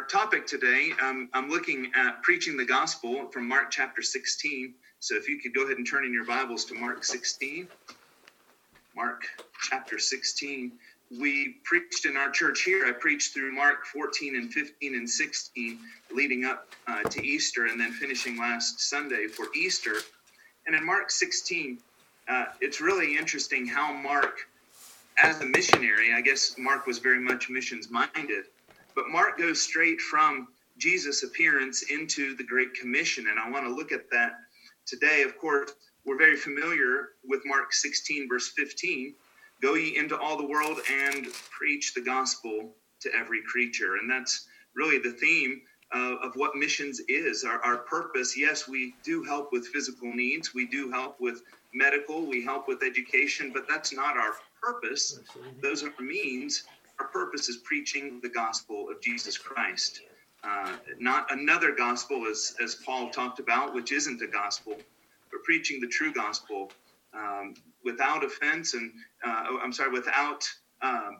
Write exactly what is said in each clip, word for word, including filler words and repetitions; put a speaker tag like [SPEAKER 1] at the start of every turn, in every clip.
[SPEAKER 1] topic today, um, I'm looking at preaching the gospel from Mark chapter sixteen. So if you could go ahead and turn in your Bibles to Mark sixteen. Mark chapter sixteen. We preached in our church here. I preached through Mark fourteen and fifteen and sixteen, leading up uh, to Easter, and then finishing last Sunday for Easter. And in Mark sixteen, uh, it's really interesting how Mark, as a missionary, I guess Mark was very much missions-minded, but Mark goes straight from Jesus' appearance into the Great Commission, and I want to look at that today. Of course, we're very familiar with Mark sixteen, verse fifteen. Go ye into all the world and preach the gospel to every creature. And that's really the theme uh, of what missions is. Our, our purpose, yes, we do help with physical needs. We do help with medical. We help with education, but that's not our purpose. Those are means. Our purpose is preaching the gospel of Jesus Christ. Uh, not another gospel, as, as Paul talked about, which isn't a gospel, but preaching the true gospel um, without offense and, uh, I'm sorry, without um,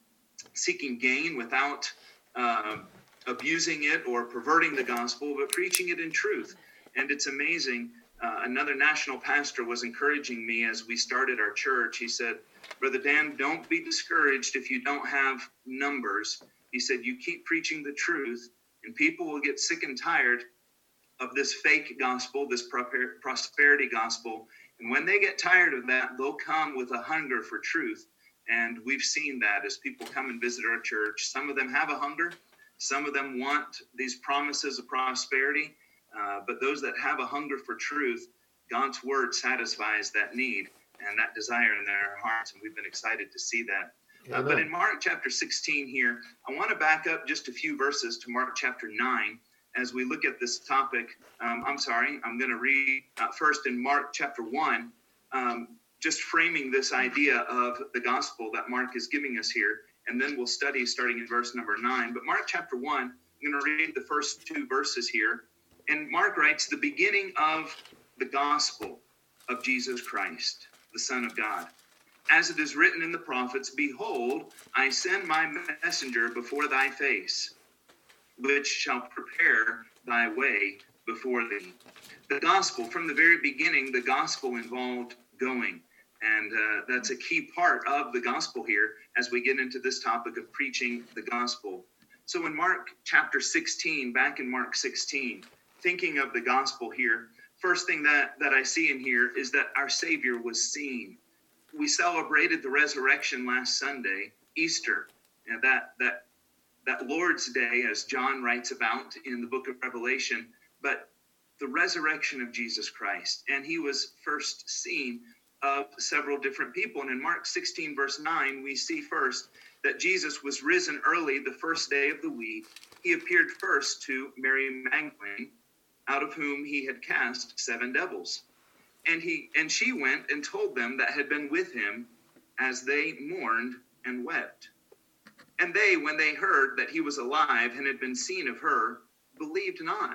[SPEAKER 1] seeking gain, without uh, abusing it or perverting the gospel, but preaching it in truth. And it's amazing. Uh, another national pastor was encouraging me as we started our church. He said, Brother Dan, don't be discouraged if you don't have numbers. He said, you keep preaching the truth, and people will get sick and tired of this fake gospel, this prosperity gospel. And when they get tired of that, they'll come with a hunger for truth. And we've seen that as people come and visit our church. Some of them have a hunger. Some of them want these promises of prosperity. Uh, but those that have a hunger for truth, God's word satisfies that need and that desire in their hearts. And we've been excited to see that. Uh, but in Mark chapter sixteen here, I want to back up just a few verses to Mark chapter nine. As we look at this topic, um, I'm sorry, I'm going to read uh, first in Mark chapter one, um, just framing this idea of the gospel that Mark is giving us here, and then we'll study starting in verse number nine. But Mark chapter one, I'm going to read the first two verses here, and Mark writes, the beginning of the gospel of Jesus Christ, the Son of God. As it is written in the prophets, behold, I send my messenger before thy face, which shall prepare thy way before thee. The gospel, from the very beginning, the gospel involved going. And uh, that's a key part of the gospel here as we get into this topic of preaching the gospel. So in Mark chapter sixteen, back in Mark sixteen, thinking of the gospel here, first thing that, that I see in here is that our Savior was seen. We celebrated the resurrection last Sunday, Easter, and that that that Lord's Day, as John writes about in the book of Revelation, but the resurrection of Jesus Christ. And he was first seen of several different people. And in Mark sixteen, verse nine, we see first that Jesus was risen early the first day of the week. He appeared first to Mary Magdalene, out of whom he had cast seven devils. And he and she went and told them that had been with him as they mourned and wept. And they, when they heard that he was alive and had been seen of her, believed not.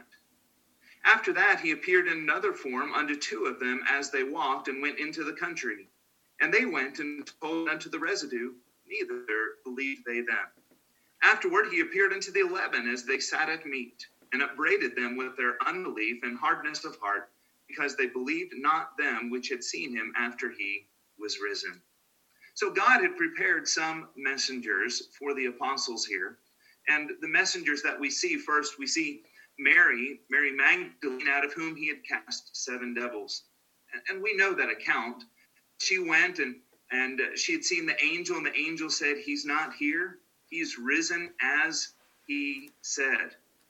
[SPEAKER 1] After that, he appeared in another form unto two of them as they walked and went into the country. And they went and told unto the residue, neither believed they them. Afterward, he appeared unto the eleven as they sat at meat, and upbraided them with their unbelief and hardness of heart, because they believed not them which had seen him after he was risen. So God had prepared some messengers for the apostles here. And the messengers that we see, first we see Mary, Mary Magdalene, out of whom he had cast seven devils. And we know that account. She went and, and she had seen the angel, and the angel said, he's not here. He's risen as he said.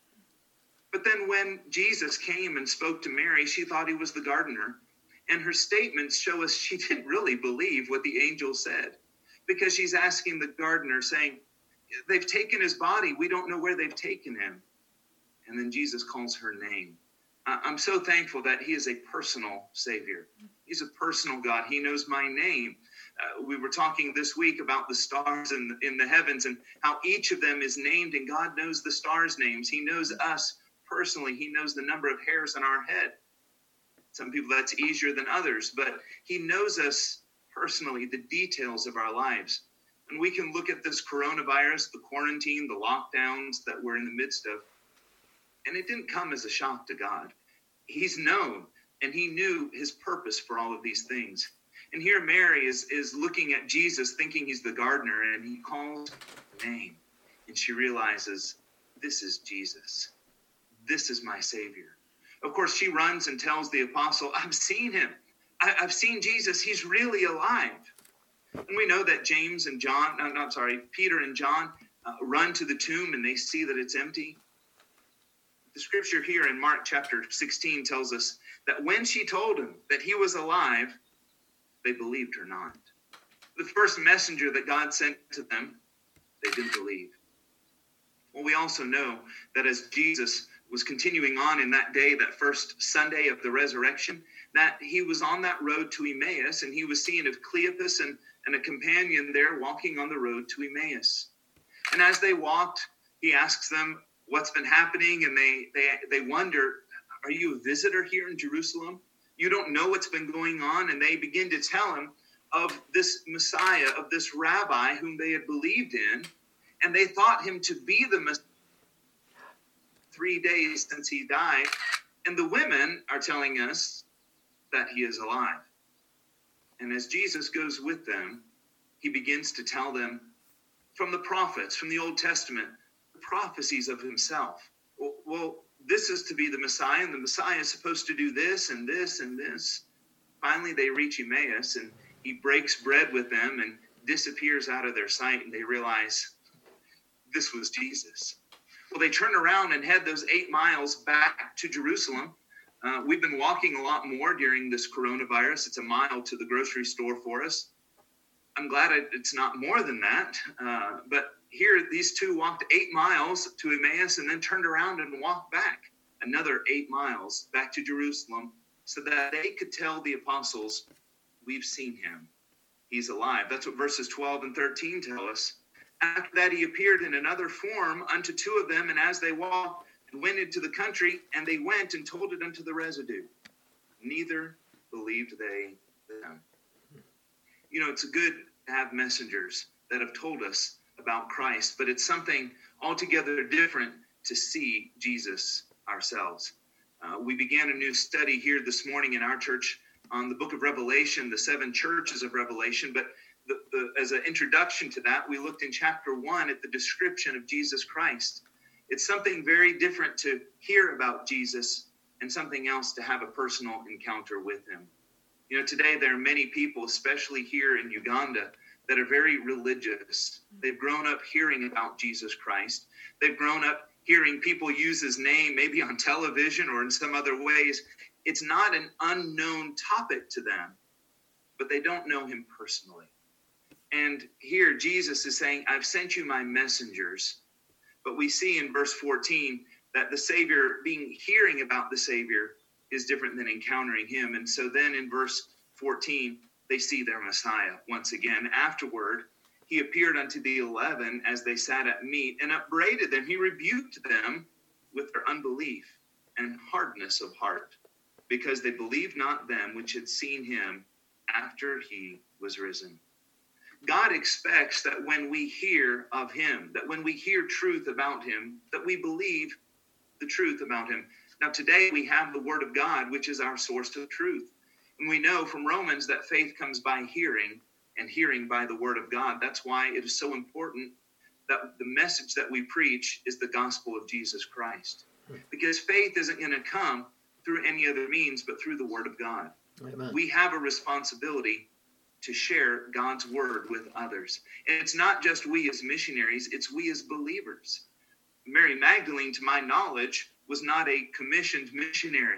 [SPEAKER 1] But then when Jesus came and spoke to Mary, she thought he was the gardener. And her statements show us she didn't really believe what the angel said, because she's asking the gardener, saying, they've taken his body. We don't know where they've taken him. And then Jesus calls her name. I'm so thankful that he is a personal Savior. He's a personal God. He knows my name. Uh, we were talking this week about the stars in the, in the heavens and how each of them is named, and God knows the stars' names. He knows us personally. He knows the number of hairs on our head. Some people that's easier than others, but he knows us personally, the details of our lives. And we can look at this coronavirus, the quarantine, the lockdowns that we're in the midst of, and it didn't come as a shock to God. He's known, and he knew his purpose for all of these things. And here Mary is, is looking at Jesus, thinking he's the gardener, and he calls her name. And she realizes, this is Jesus. This is my Savior. Of course, she runs and tells the apostle, I've seen him. I, I've seen Jesus. He's really alive. And we know that James and John, no, not sorry, Peter and John uh, run to the tomb and they see that it's empty. The scripture here in Mark chapter sixteen tells us that when she told him that he was alive, they believed her not. The first messenger that God sent to them, they didn't believe. Well, we also know that as Jesus was continuing on in that day, that first Sunday of the resurrection, that he was on that road to Emmaus, and he was seeing of Cleopas and, and a companion there walking on the road to Emmaus. And as they walked, he asks them what's been happening, and they they they wonder, are you a visitor here in Jerusalem? You don't know what's been going on? And they begin to tell him of this Messiah, of this rabbi whom they had believed in, and they thought him to be the Messiah. Three days since he died, and the women are telling us that he is alive. And as Jesus goes with them, he begins to tell them from the prophets, from the Old Testament, the prophecies of himself. Well, well, this is to be the Messiah, and the Messiah is supposed to do this and this and this. Finally, they reach Emmaus, and he breaks bread with them and disappears out of their sight, and they realize this was Jesus. Well, they turn around and head those eight miles back to Jerusalem. Uh, we've been walking a lot more during this coronavirus. It's a mile to the grocery store for us. I'm glad it's not more than that. Uh, but here, these two walked eight miles to Emmaus and then turned around and walked back another eight miles back to Jerusalem so that they could tell the apostles, we've seen him. He's alive. That's what verses twelve and thirteen tell us. After that, he appeared in another form unto two of them, and as they walked and went into the country, and they went and told it unto the residue. Neither believed they them. You know, it's good to have messengers that have told us about Christ, but it's something altogether different to see Jesus ourselves. Uh, we began a new study here this morning in our church on the book of Revelation, the seven churches of Revelation, but The, the, as an introduction to that, we looked in chapter one at the description of Jesus Christ. It's something very different to hear about Jesus and something else to have a personal encounter with him. You know, today there are many people, especially here in Uganda, that are very religious. They've grown up hearing about Jesus Christ. They've grown up hearing people use his name, maybe on television or in some other ways. It's not an unknown topic to them, but they don't know him personally. And here Jesus is saying, I've sent you my messengers. But we see in verse fourteen that the Savior, being hearing about the Savior, is different than encountering him. And so then in verse fourteen, they see their Messiah once again. Afterward, he appeared unto the eleven as they sat at meat and upbraided them. He rebuked them with their unbelief and hardness of heart, because they believed not them which had seen him after he was risen. God expects that when we hear of him, that when we hear truth about him, that we believe the truth about him. Now, today we have the word of God, which is our source of truth. And we know from Romans that faith comes by hearing, and hearing by the word of God. That's why it is so important that the message that we preach is the gospel of Jesus Christ. Because faith isn't going to come through any other means, but through the word of God. Amen. We have a responsibility to share God's word with others. And it's not just we as missionaries, it's we as believers. Mary Magdalene, to my knowledge, was not a commissioned missionary.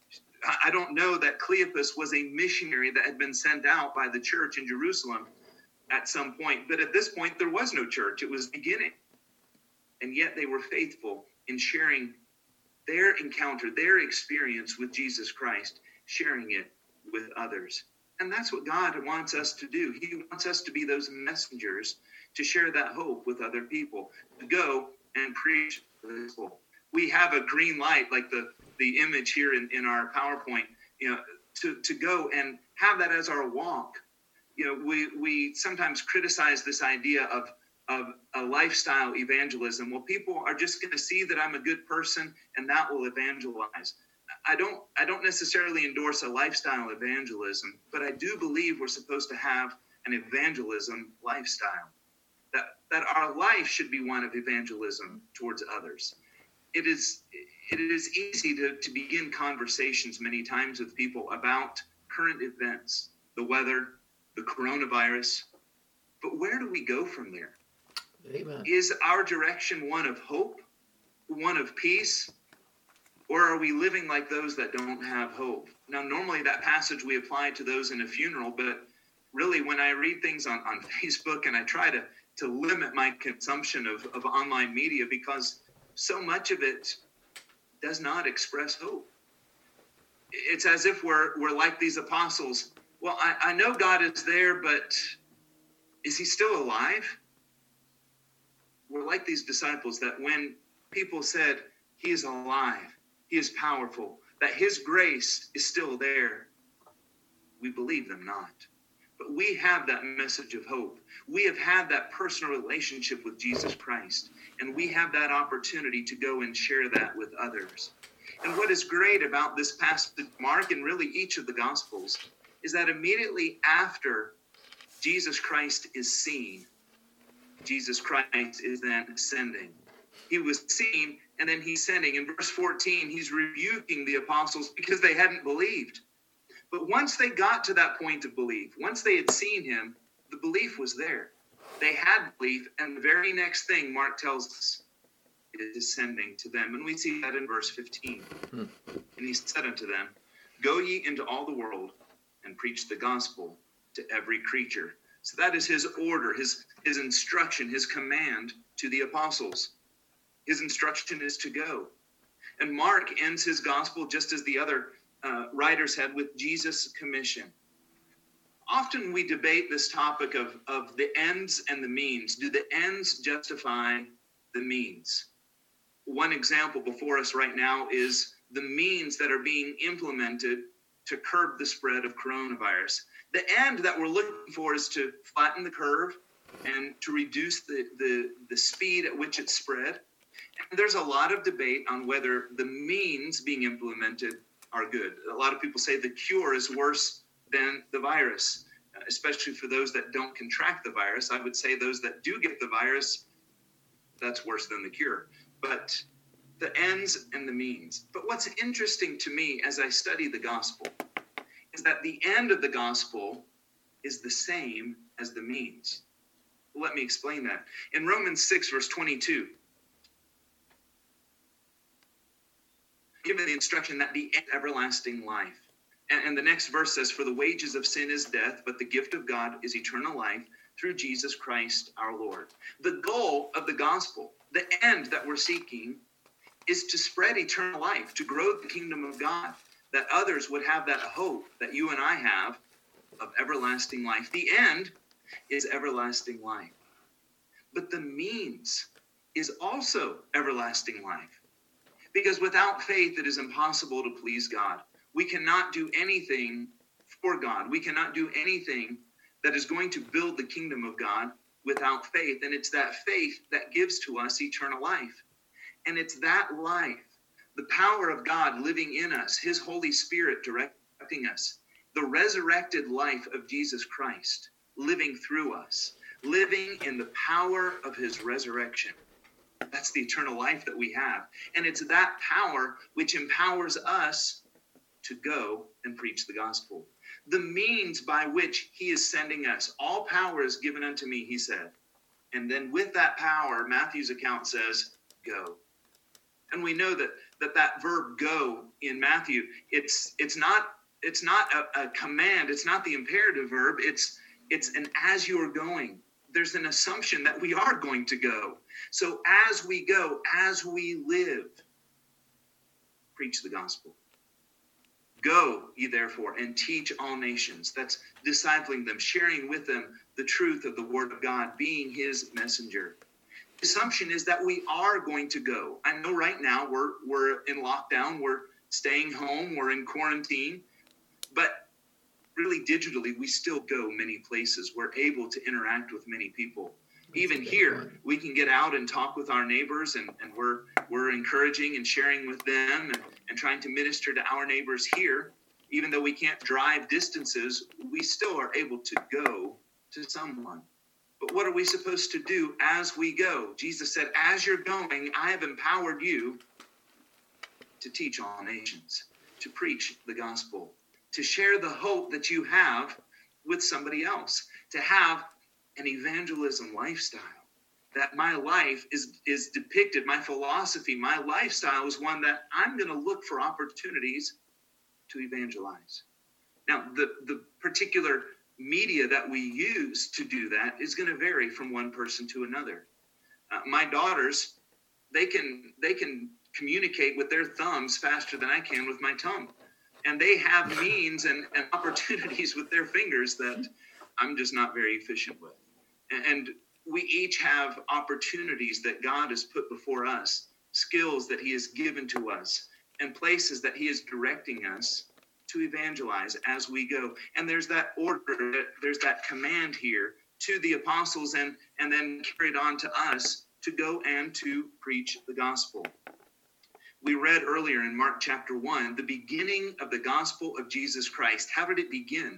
[SPEAKER 1] I don't know that Cleopas was a missionary that had been sent out by the church in Jerusalem at some point. But at this point, there was no church. It was beginning. And yet they were faithful in sharing their encounter, their experience with Jesus Christ, sharing it with others. And that's what God wants us to do. He wants us to be those messengers to share that hope with other people, to go and preach the gospel. We have a green light, like the, the image here in, in our PowerPoint, you know, to, to go and have that as our walk. you know, we, we sometimes criticize this idea of, of a lifestyle evangelism. Well, people are just going to see that I'm a good person and that will evangelize. I don't, I don't necessarily endorse a lifestyle evangelism, but I do believe we're supposed to have an evangelism lifestyle. That, that our life should be one of evangelism towards others. It is, it is easy to, to begin conversations many times with people about current events, the weather, the coronavirus, but where do we go from there?
[SPEAKER 2] Amen.
[SPEAKER 1] Is our direction one of hope, one of peace, or are we living like those that don't have hope? Now, normally that passage we apply to those in a funeral, but really when I read things on, on Facebook, and I try to, to limit my consumption of, of online media because so much of it does not express hope. It's as if we're we're like these apostles. Well, I, I know God is there, but is he still alive? We're like these disciples that when people said he is alive, he is powerful, that his grace is still there, we believe them not. But we have that message of hope. We have had that personal relationship with Jesus Christ, and we have that opportunity to go and share that with others. And what is great about this passage, Mark, and really each of the Gospels, is that immediately after Jesus Christ is seen, Jesus Christ is then ascending. He was seen, and then he's sending. In verse fourteen, he's rebuking the apostles because they hadn't believed. But once they got to that point of belief, once they had seen him, the belief was there. They had belief, and the very next thing Mark tells us is descending to them. And we see that in verse fifteen. Hmm. And he said unto them, go ye into all the world and preach the gospel to every creature. So that is his order, his, his instruction, his command to the apostles. His instruction is to go. And Mark ends his gospel just as the other uh, writers had with Jesus' commission. Often we debate this topic of, of the ends and the means. Do the ends justify the means? One example before us right now is the means that are being implemented to curb the spread of coronavirus. The end that we're looking for is to flatten the curve and to reduce the, the, the speed at which it's spread. And there's a lot of debate on whether the means being implemented are good. A lot of people say the cure is worse than the virus, especially for those that don't contract the virus. I would say those that do get the virus, that's worse than the cure. But the ends and the means. But what's interesting to me as I study the gospel is that the end of the gospel is the same as the means. Let me explain that. In Romans six, verse twenty-two, given the instruction that the end everlasting life. And, and the next verse says, for the wages of sin is death, but the gift of God is eternal life through Jesus Christ our Lord. The goal of the gospel, the end that we're seeking, is to spread eternal life, to grow the kingdom of God, that others would have that hope that you and I have of everlasting life. The end is everlasting life. But the means is also everlasting life. Because without faith, it is impossible to please God. We cannot do anything for God. We cannot do anything that is going to build the kingdom of God without faith. And it's that faith that gives to us eternal life. And it's that life, the power of God living in us, his Holy Spirit directing us, the resurrected life of Jesus Christ living through us, living in the power of his resurrection. That's the eternal life that we have. And it's that power which empowers us to go and preach the gospel. The means by which he is sending us, all power is given unto me, he said. And then with that power, Matthew's account says, go. And we know that that, that verb go in Matthew, it's it's not it's not a, a command, it's not the imperative verb, it's it's an as you are going. There's an assumption that we are going to go. So as we go, as we live, preach the gospel. Go ye therefore and teach all nations. That's discipling them, sharing with them the truth of the word of God, being his messenger. The assumption is that we are going to go. I know right now we're we're in lockdown, we're staying home, we're in quarantine, but really digitally, we still go many places. We're able to interact with many people. Even here, we can get out and talk with our neighbors, and, and we're we're encouraging and sharing with them and, and trying to minister to our neighbors here. Even though we can't drive distances, we still are able to go to someone. But what are we supposed to do as we go? Jesus said, as you're going, I have empowered you to teach all nations, to preach the gospel, to share the hope that you have with somebody else, to have an evangelism lifestyle. That my life is, is depicted, my philosophy, my lifestyle is one that I'm going to look for opportunities to evangelize. Now, the, the particular media that we use to do that is going to vary from one person to another. Uh, my daughters, they can they can communicate with their thumbs faster than I can with my tongue. And they have means and, and opportunities with their fingers that I'm just not very efficient with. And, and we each have opportunities that God has put before us, skills that he has given to us, and places that he is directing us to evangelize as we go. And there's that order, there's that command here to the apostles and, and then carried on to us to go and to preach the gospel. We read earlier in Mark chapter one, the beginning of the gospel of Jesus Christ. How did it begin?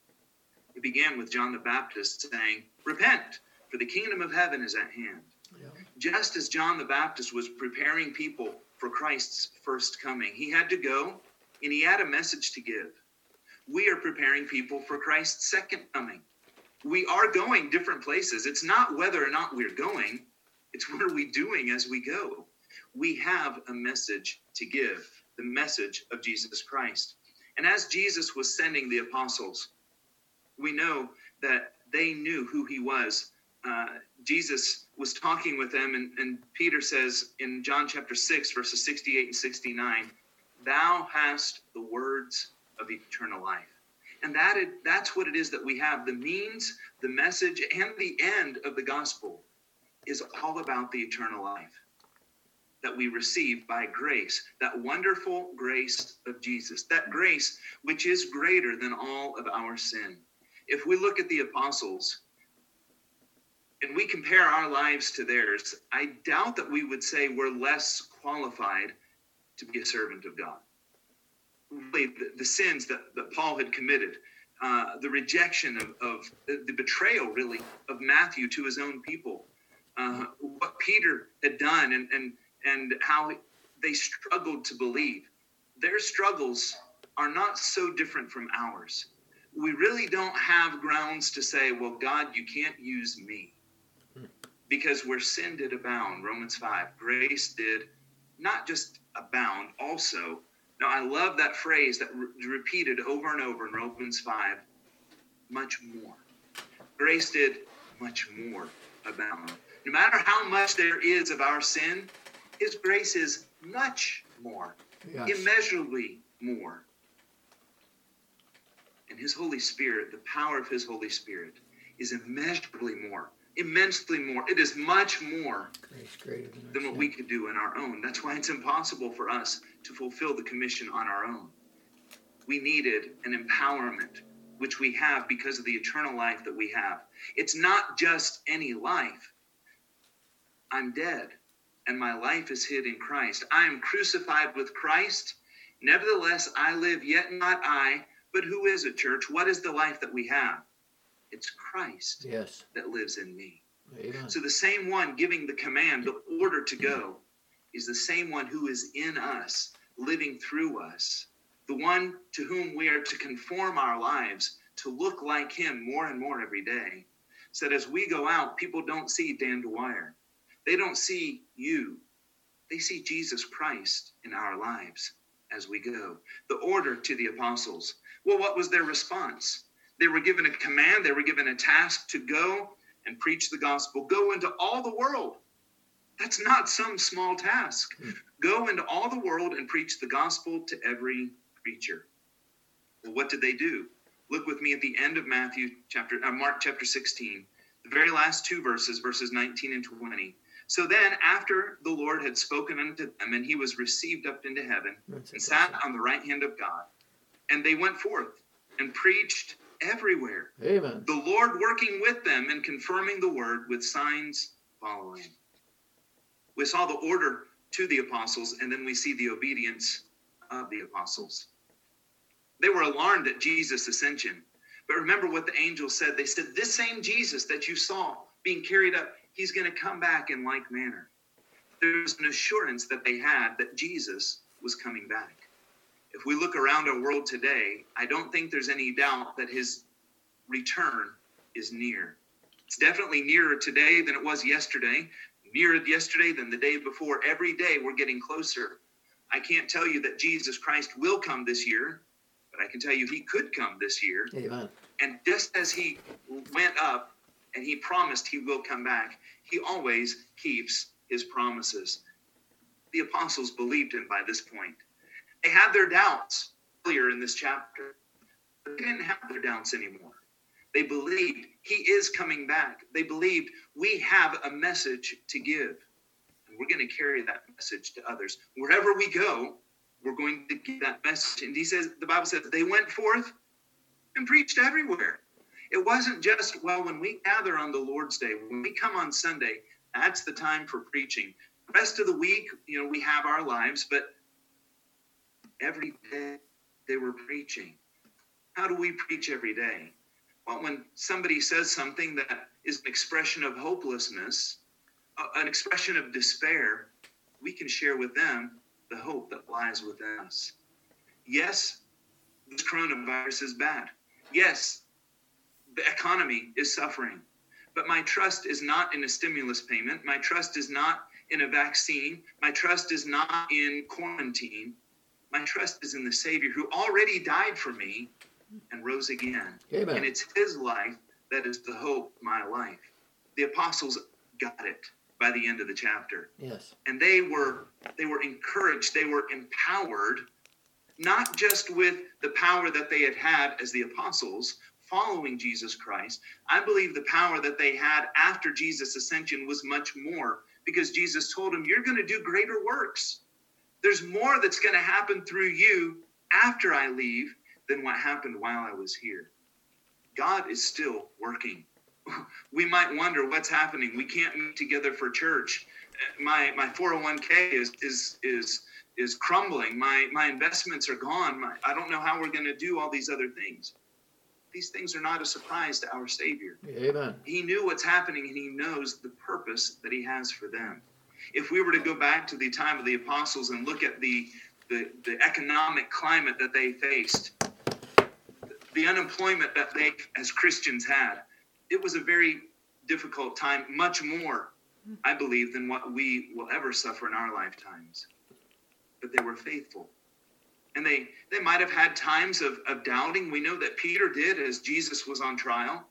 [SPEAKER 1] It began with John the Baptist saying, repent, for the kingdom of heaven is at hand. Yeah. Just as John the Baptist was preparing people for Christ's first coming, he had to go and he had a message to give. We are preparing people for Christ's second coming. We are going different places. It's not whether or not we're going, it's what are we doing as we go. We have a message to give, the message of Jesus Christ. And as Jesus was sending the apostles, we know that they knew who he was. Uh, Jesus was talking with them, and, and Peter says in John chapter six, verses sixty-eight and sixty-nine, thou hast the words of eternal life. And that is, that's what it is that we have. The means, the message, and the end of the gospel is all about the eternal life that we receive by grace, that wonderful grace of Jesus, that grace which is greater than all of our sin. If we look at the apostles and we compare our lives to theirs, I doubt that we would say we're less qualified to be a servant of God. Really, the, the sins that, that Paul had committed, uh, the rejection of, of the, the betrayal, really, of Matthew to his own people, uh, what Peter had done, and, and, and how they struggled to believe. Their struggles are not so different from ours. We really don't have grounds to say, well, God, you can't use me. Because where sin did abound, Romans five, grace did not just abound, also. Now, I love that phrase that re- repeated over and over in Romans five, much more. Grace did much more abound. No matter how much there is of our sin, his grace is much more, yes. Immeasurably more. And his Holy Spirit, the power of his Holy Spirit, is immeasurably more, immensely more. It is much more grace greater than, than what sin. We could do in our own. That's why it's impossible for us to fulfill the commission on our own. We needed an empowerment, which we have because of the eternal life that we have. It's not just any life. I'm dead, and my life is hid in Christ. I am crucified with Christ. Nevertheless, I live, yet not I, but who is it, church? What is the life that we have? It's Christ yes. that lives in me. Amen. So the same one giving the command, the order to go, is the same one who is in us, living through us. The one to whom we are to conform our lives, to look like him more and more every day. So that as we go out, people don't see Dan Dwyer. They don't see you. They see Jesus Christ in our lives as we go. The order to the apostles. Well, what was their response? They were given a command. They were given a task to go and preach the gospel. Go into all the world. That's not some small task. Mm. Go into all the world and preach the gospel to every creature. Well, what did they do? Look with me at the end of Matthew chapter, uh, Mark chapter sixteen, the very last two verses, verses nineteen and twenty. So then, after the Lord had spoken unto them, and he was received up into heaven, That's and sat on the right hand of God, and they went forth and preached everywhere.
[SPEAKER 2] Amen.
[SPEAKER 1] The Lord working with them and confirming the word with signs following. We saw the order to the apostles, and then we see the obedience of the apostles. They were alarmed at Jesus' ascension. But remember what the angels said. They said, this same Jesus that you saw being carried up, he's going to come back in like manner. There's an assurance that they had that Jesus was coming back. If we look around our world today, I don't think there's any doubt that his return is near. It's definitely nearer today than it was yesterday, nearer yesterday than the day before. Every day we're getting closer. I can't tell you that Jesus Christ will come this year, but I can tell you he could come this year.
[SPEAKER 2] Amen.
[SPEAKER 1] And just as he went up and he promised he will come back, he always keeps his promises. The apostles believed him by this point. They had their doubts earlier in this chapter, but they didn't have their doubts anymore. They believed he is coming back. They believed we have a message to give, and we're going to carry that message to others. Wherever we go, we're going to give that message. And he says, the Bible says, they went forth and preached everywhere. It wasn't just, well, when we gather on the Lord's Day, when we come on Sunday, that's the time for preaching. The rest of the week, you know, we have our lives, but every day they were preaching. How do we preach every day? Well, when somebody says something that is an expression of hopelessness, an expression of despair, we can share with them the hope that lies within us. Yes, this coronavirus is bad. Yes, the economy is suffering. But my trust is not in a stimulus payment. My trust is not in a vaccine. My trust is not in quarantine. My trust is in the Savior who already died for me and rose again.
[SPEAKER 2] Amen.
[SPEAKER 1] And it's his life that is the hope of my life. The apostles got it by the end of the chapter.
[SPEAKER 2] Yes.
[SPEAKER 1] And they were they were encouraged, they were empowered, not just with the power that they had had as the apostles following Jesus Christ. I believe the power that they had after Jesus' ascension was much more, because Jesus told them, you're going to do greater works. There's more that's going to happen through you after I leave than what happened while I was here. God is still working. We might wonder what's happening. We can't meet together for church. My my four oh one k is is is is crumbling. My my investments are gone. My, I don't know how we're going to do all these other things. These things are not a surprise to our Savior.
[SPEAKER 2] Amen.
[SPEAKER 1] He knew what's happening, and he knows the purpose that he has for them. If we were to go back to the time of the apostles and look at the the, the economic climate that they faced, the unemployment that they as Christians had, it was a very difficult time, much more, I believe, than what we will ever suffer in our lifetimes. But they were faithful. And they, they might have had times of, of doubting. We know that Peter did as Jesus was on trial.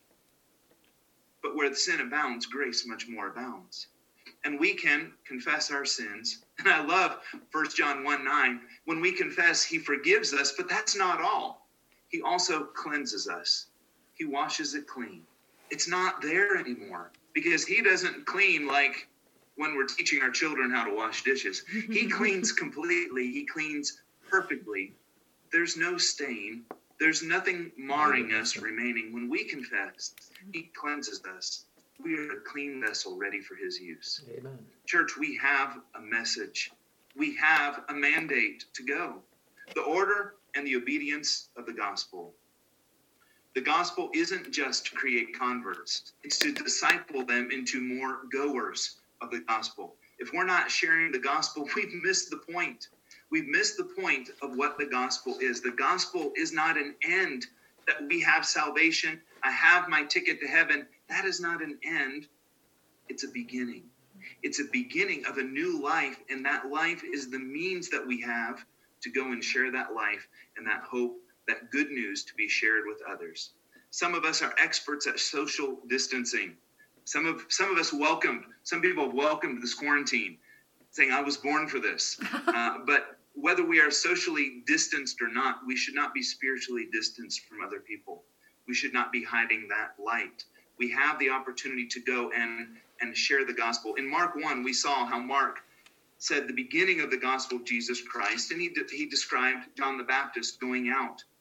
[SPEAKER 1] But where the sin abounds, grace much more abounds. And we can confess our sins. And I love First John one nine. When we confess, he forgives us, but that's not all. He also cleanses us. He washes it clean. It's not there anymore, because he doesn't clean like when we're teaching our children how to wash dishes. He cleans completely. He cleans perfectly. There's no stain. There's nothing marring us remaining. When we confess, he cleanses us. We are a clean vessel ready for his use.
[SPEAKER 2] Amen.
[SPEAKER 1] Church, we have a message. We have a mandate to go. The order and the obedience of the gospel. The gospel isn't just to create converts. It's to disciple them into more goers of the gospel. If we're not sharing the gospel, we've missed the point. We've missed the point of what the gospel is. The gospel is not an end, that we have salvation. I have my ticket to heaven. That is not an end. It's a beginning. It's a beginning of a new life, and that life is the means that we have to go and share that life and that hope, that good news to be shared with others. Some of us are experts at social distancing. Some of some of us welcomed, some people have welcomed this quarantine, saying, I was born for this. Uh, but whether we are socially distanced or not, we should not be spiritually distanced from other people. We should not be hiding that light. We have the opportunity to go and, and share the gospel. In Mark one, we saw how Mark said the beginning of the gospel of Jesus Christ, and he, he described John the Baptist going out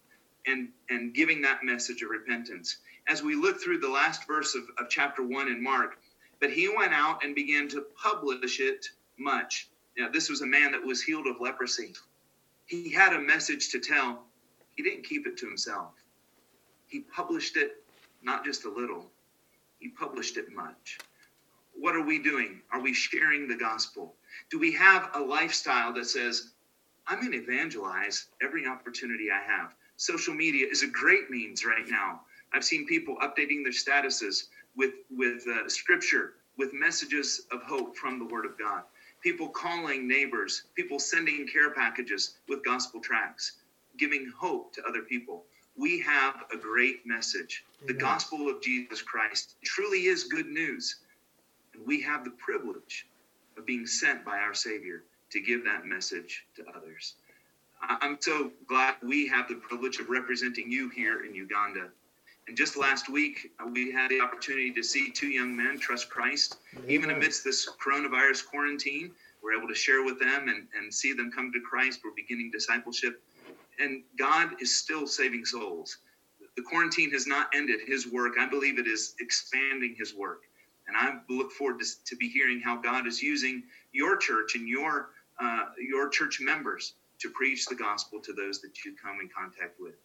[SPEAKER 1] and, and giving that message of repentance. As we look through the last verse of, of chapter one in Mark, but he went out and began to publish it much. Now, this was a man that was healed of leprosy. He had a message to tell. He didn't keep it to himself. He published it, not just a little. He published it much. What are we doing? Are we sharing the gospel? Do we have a lifestyle that says, I'm going to evangelize every opportunity I have? Social media is a great means right now. I've seen people updating their statuses with, with uh, scripture, with messages of hope from the Word of God. People calling neighbors, people sending care packages with gospel tracts, giving hope to other people. We have a great message. Amen. The gospel of Jesus Christ truly is good news. And we have the privilege of being sent by our Savior to give that message to others. I'm so glad we have the privilege of representing you here in Uganda. And just last week, we had the opportunity to see two young men trust Christ. Amen. Even amidst this coronavirus quarantine, we're able to share with them and, and see them come to Christ. We're beginning discipleship. And God is still saving souls. The quarantine has not ended his work. I believe it is expanding his work. And I look forward to, to be hearing how God is using your church and your uh, your church members to preach the gospel to those that you come in contact with.